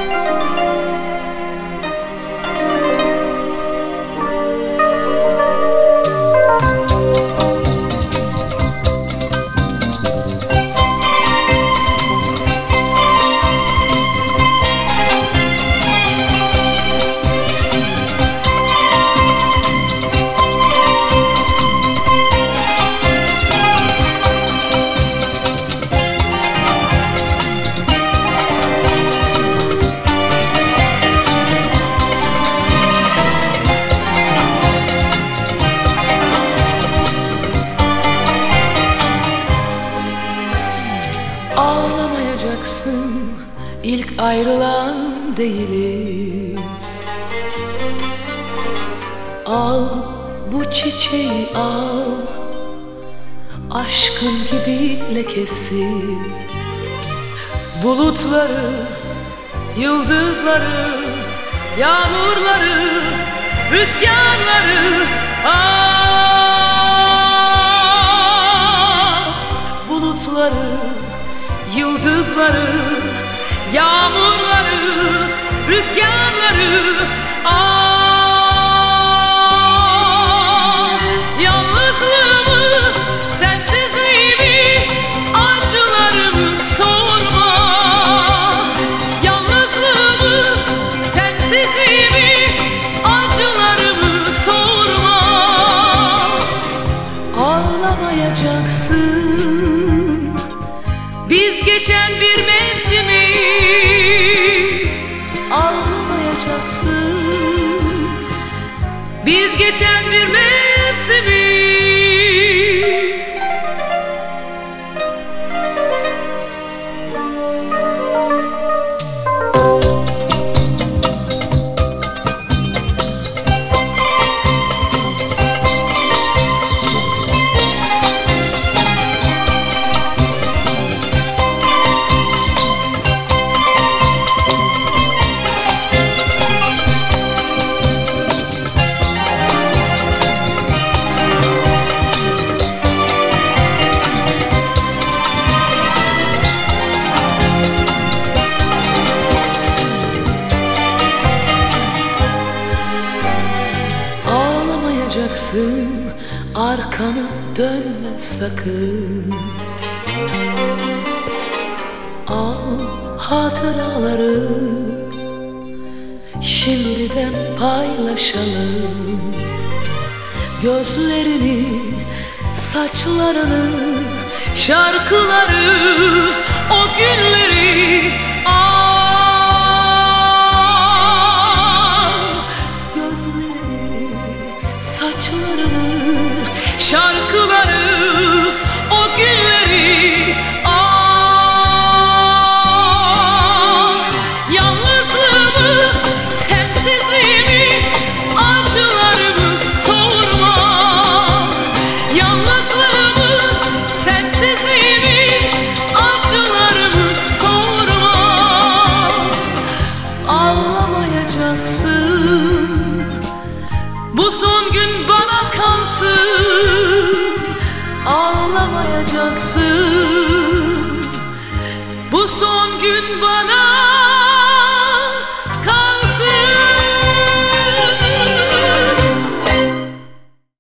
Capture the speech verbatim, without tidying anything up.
Ağlamayacaksın, ilk ayrılan değiliz. Al bu çiçeği al, aşkın gibi lekesiz. Bulutları, yıldızları, yağmurları, rüzgarları al. Bulutları, yıldızları, yağmurları, rüzgarları al. Yalnızlığımı, sensizliğimi, acılarımı sorma. Yalnızlığımı, sensizliğimi, acılarımı sorma. Ağlamayacaksın, biz geçen bir mevsimi. Ağlamayacaksın, biz geçen bir mevsimi. Arkanı dönme sakın. Al hatıraları, şimdiden paylaşalım. Gözlerini, saçlarını, şarkıları, o günleri al. Gözlerini, saçlarını, şarkıları, o günleri al. Yalnızlığımı, sensizliğimi, acılarımı sorma. Yalnızlığımı, sensizliğimi, acılarımı sorma. Ağlamayacaksın, bu son gün bana kalsın. Ağlamayacaksın,